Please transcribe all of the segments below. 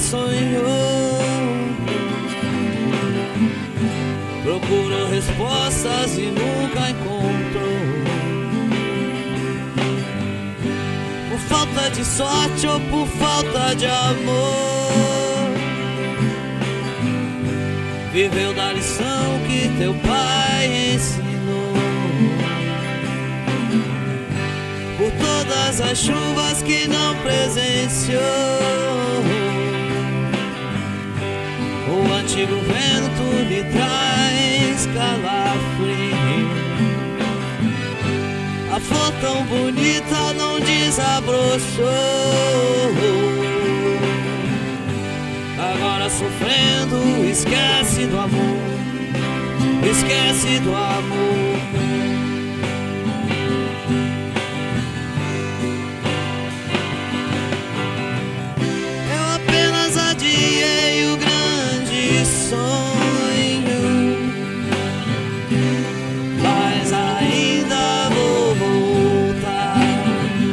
sonhou. Procurou respostas e nunca encontrou. Por falta de sorte ou por falta de amor, viveu da lição que teu pai ensinou. Por todas as chuvas que não presenciou, o antigo vento lhe traz calafrio. A flor tão bonita não desabrochou, agora sofrendo esquece do amor, esquece do amor. Eu apenas adiei o grande sonho, mas ainda vou voltar.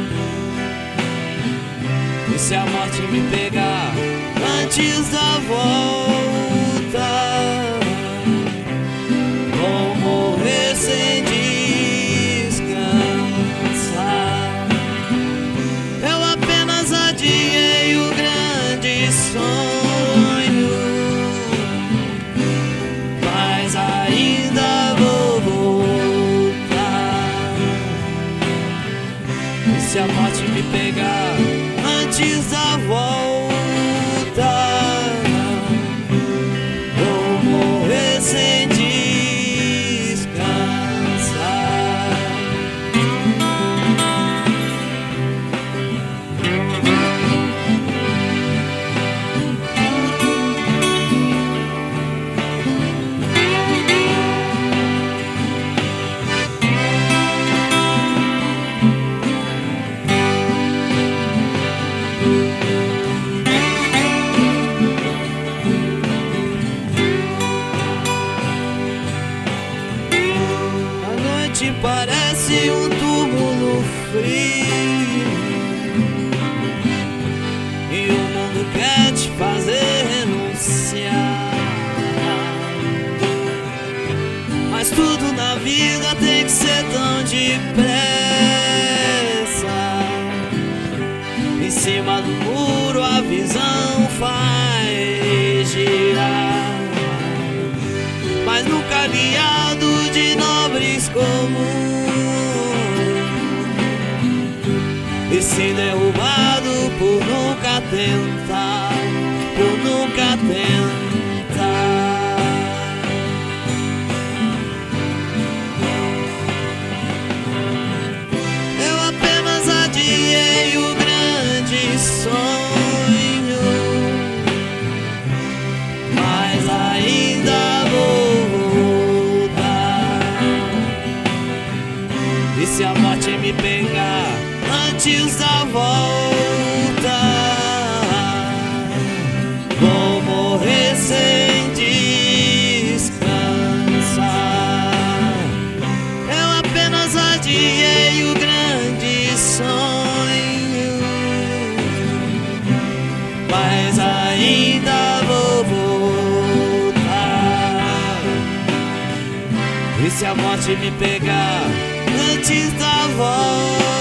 E se a morte me pegar antes da volta, vou morrer sem descansar. Eu apenas adiei o grande sonho, mas ainda vou voltar. E se a morte me pegar antes da volta, vou morrer sem descansar. Parece um túmulo frio e o mundo quer te fazer renunciar. Mas tudo na vida tem que ser tão depressa. Em cima do muro a visão faz girar, mas nunca aliado de nobres comuns, e se derrubado por nunca tentar, por nunca tentar. Eu apenas adiei o grande sonho, mas ainda vou voltar. E se a morte me pegar antes da volta, vou morrer sem descansar. Eu apenas adiei o grande sonho, mas ainda vou voltar. E se a morte me pegar antes da volta,